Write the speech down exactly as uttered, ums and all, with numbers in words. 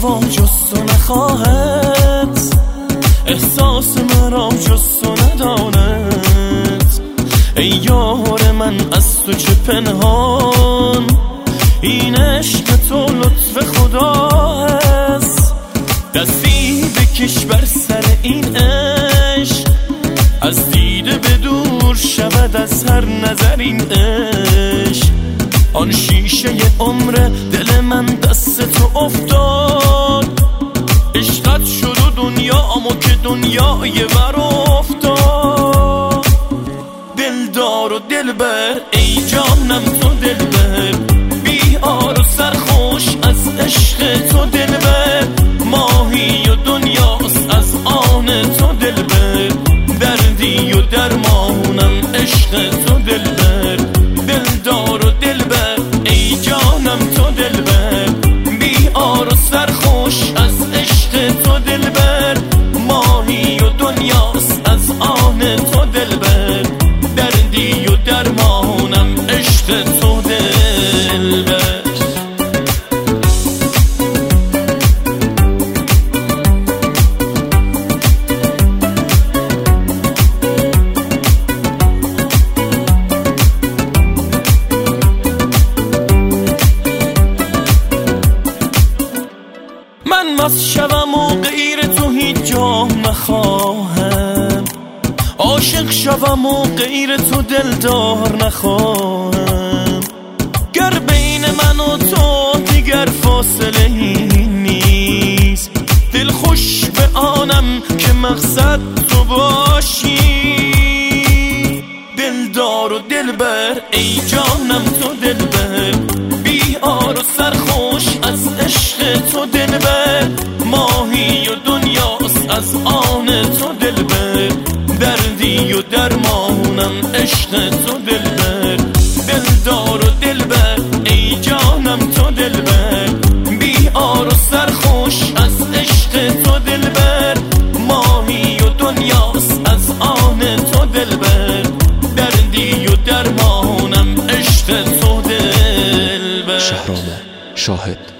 هوا جز تو نخواهد، احساس مرا جز تو نداند. ای یار من از تو چه پنهان، این عشق تو لطف خدا است. دستی بکش بر سر این عشق، از دیده به دور شود از هر نظر این عشق. آن شیشه عمر دل من دست تو افتاد، عشقت شد و دنیامو که دنیای ور افتاد. دلدار و دلبر ای جانم تو دلبر، بیار و سرخوش از عشق تو دلبر. ماهی و دنیاست از آن تو دلبر، دردی و درمانم عشق تو دلبر. دلدار و دلبر ای جانم تو دلبر، بیار و سرخوش از عشق تو دلبر. ماهی و دنیاست از آن تو دلبر، دردی و درمانم عشق تو دلبر. من مست شوم و غیر تو هیچ جا نخواهم، عاشق شوم و غیر تو دلدار نخواهم. گر بین من و تو دیگر فاصله نیست، دل خوش به آنم که مقصد تو باشی. دلدار و دلبر ای جانم تو دلبر، بیار و سرخوش از عشق تو دلبر. ماهی و دنیاست از آن تو دلبر، دردی و درمانم عشق تو دلبر. دلدار و دلبر ای جانم تو دلبر، بیار و سرخوش از عشق تو دلبر. ماهی و دنیاست از آن تو دلبر، دردی و درمانم عشق تو دلبر. شهرام شاهد.